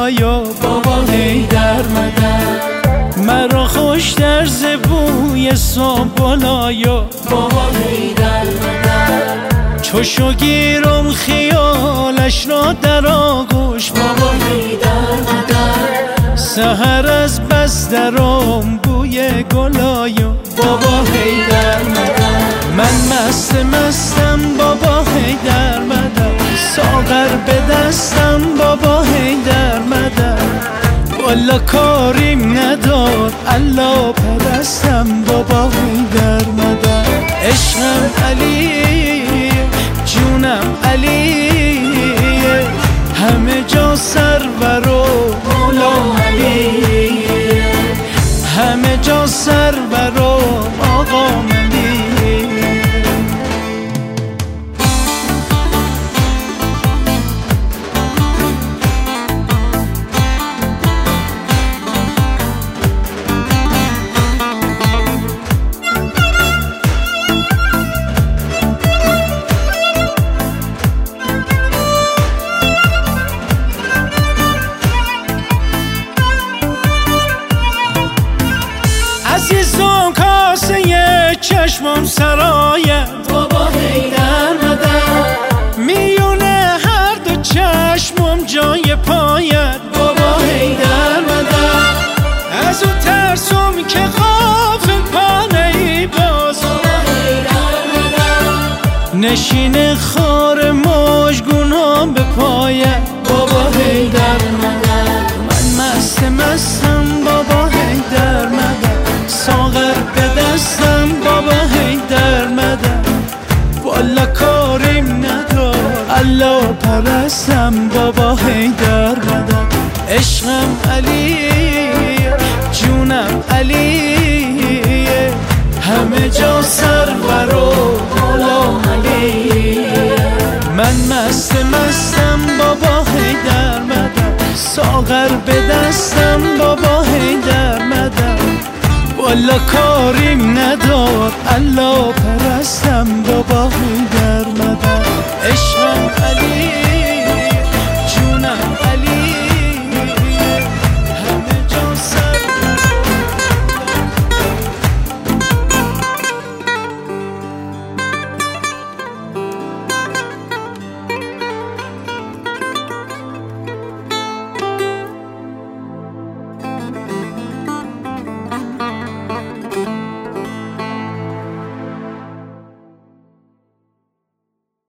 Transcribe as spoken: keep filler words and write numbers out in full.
گلایا بابا حیدر مدد. مرا خوش در زبوی سابلایا بابا حیدر مدد. چوشو گیرم خیالش را در آغوش بابا حیدر مدد. سحر از بس درام بوی گلایا بابا حیدر مدد. من مست مستم بابا حیدر مدد. ساغر به دستم بابا حیدر مدد. والا کاریم ندار الله پرستم بابا حیدر مدد. عشقم علی جونم علی همه جا سرور و مولا علی. همه جا سرور و آقا علی. عزیزم کاسه چشمم سرایت بابا حیدر مدد. میونه هر دو چشمم جای پایت بابا حیدر مدد. از او ترسم که غافل پانه ای باز بابا حیدر مدد. نشین خار مژگونم به پایت بابا حیدر مدد. من مست مستم بابا حیدر مدد. ساغر به دستم بابا حیدر مدد. والا کاریم ندار الله پرستم بابا حیدر مدد. عشقم علی جونم علی همه جا سرور و مولا علی. من مست مستم بابا حیدر مدد. ساغر به دستم بابا حیدر مدد. والا کاریم ندار